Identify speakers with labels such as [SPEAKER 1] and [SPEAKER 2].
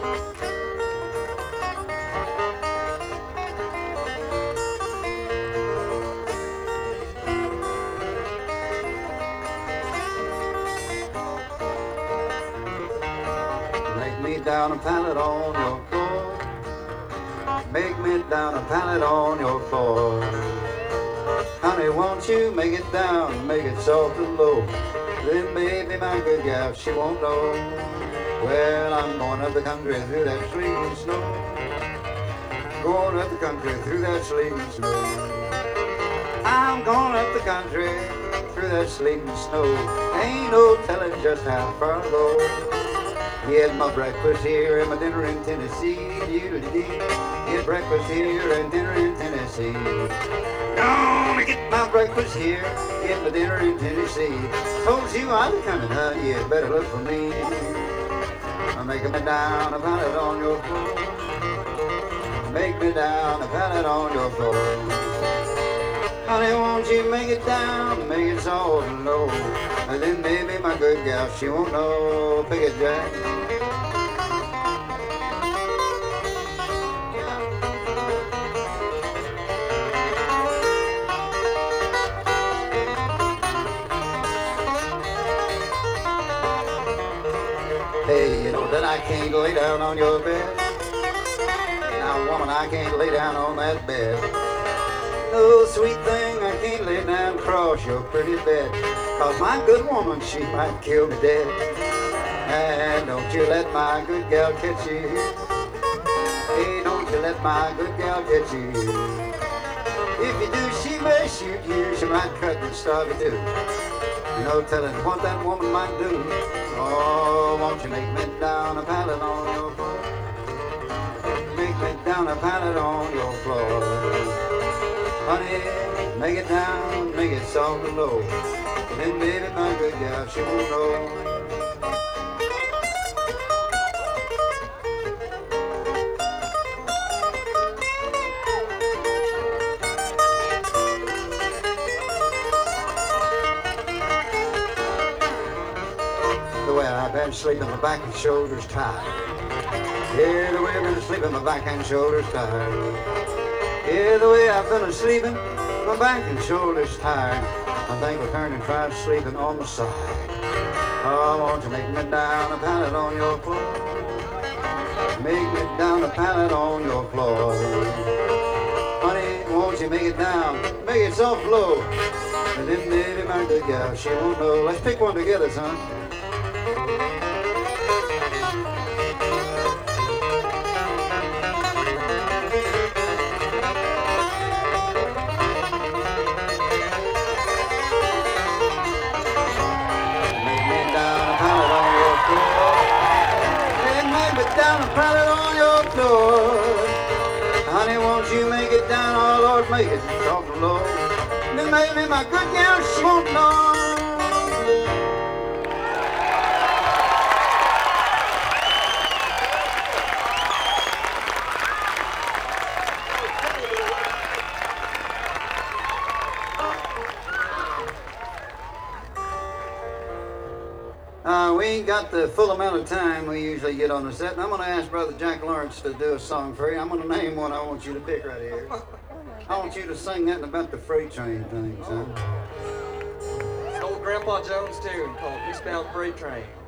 [SPEAKER 1] Make me down a pallet on your floor. Make me down a pallet on your floor. Honey, won't you make it down, make it soft and low. Then baby, my good gal, she won't know. Well, I'm going up the country through that sleet snow. Going up the country through that sleet snow. I'm going up the country through that sleet and snow. Ain't no telling just how far I'll go. Get my breakfast here and my dinner in Tennessee. Get breakfast here and dinner in Tennessee. Gonna get my breakfast here, get my dinner in Tennessee. Told you I'm coming, honey, you better look for me. I'm making me down a pallet on your floor. Make me down a pallet on your floor. Honey, won't you make it down, make it soft and low. And then maybe my good gal, she won't know. Pick it, Jack. Hey, you know that I can't lay down on your bed. Now, woman, I can't lay down on that bed. No, sweet thing, I can't lay down across your pretty bed. Cause my good woman, she might kill me dead. And don't you let my good gal catch you. Hey, don't you let my good gal catch you. If you do, she may shoot you. She might cut and starve you too. No telling what that woman might do. Oh, won't you make me down a pallet on your floor? Make me down a pallet on your floor. Honey, make it down, make it soft and low. Then baby, my good gal, she won't know. The way I've been sleeping, my back and shoulders tired. Yeah, the way I've been sleeping, my back and shoulders tired. Yeah, the way I've been sleeping, my back and shoulders tired. I think I'll turn and try sleeping on my side. Oh, won't you make me down a pallet on your floor? Make me down a pallet on your floor. Honey, won't you make it down, make it soft low. And then maybe my good gal, she won't know. Let's pick one together, son. Down a pallet on your floor. Honey, won't you make it down? Oh, Lord, make it soft and low. Then maybe my good gal, she won't know. We ain't got the full amount of time we usually get on the set, and I'm going to ask Brother Jack Lawrence to do a song for you. I'm going to name one I want you to pick right here. I want you to sing that about the freight train thing, son.
[SPEAKER 2] It's an old Grandpa Jones tune called Eastbound Freight Train.